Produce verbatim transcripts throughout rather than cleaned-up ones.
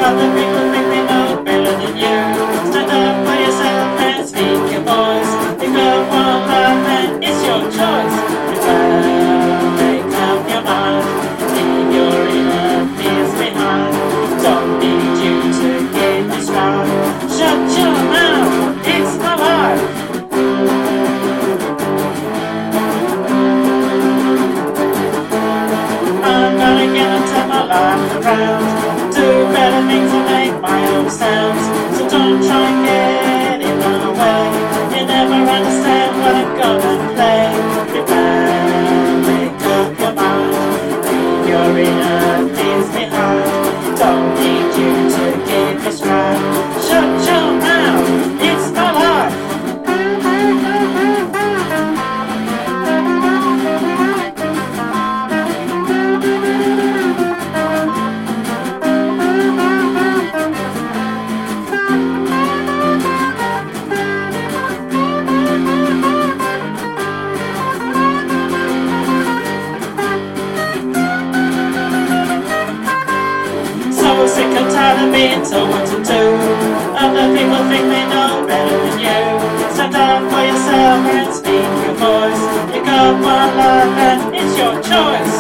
Other people think they know better than you. Stand up for yourself and speak your voice. If you want love, then it's your choice. Rebel, make up your mind. Leave your inner fears behind. Don't need you to get this right. Shut your mouth, it's my life. I'm gonna get and turn my life around. Do better things and make my own sounds. So don't try and get in my way. You never understand what I'm gonna play. Rebel, make up your mind. Leave your inner fears behind. Don't need you to get this right. Shut your mouth, it's my life. So sick and tired of being told what to do. Other people think they know better than you. Stand up for yourself and speak your voice. You got one life and it's your choice.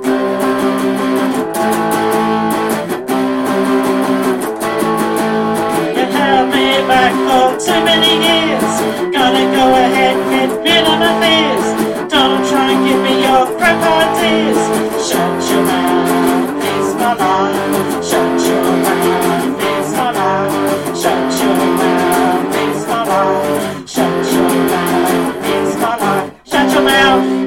You held me back for too many years. Gotta go ahead and get rid of my fears. Don't try and give me your crap ideas. Shut your mouth, it's my life. Shut your mouth, it's my life. Shut your mouth, it's my life. Shut your mouth, it's my life. Shut your mouth.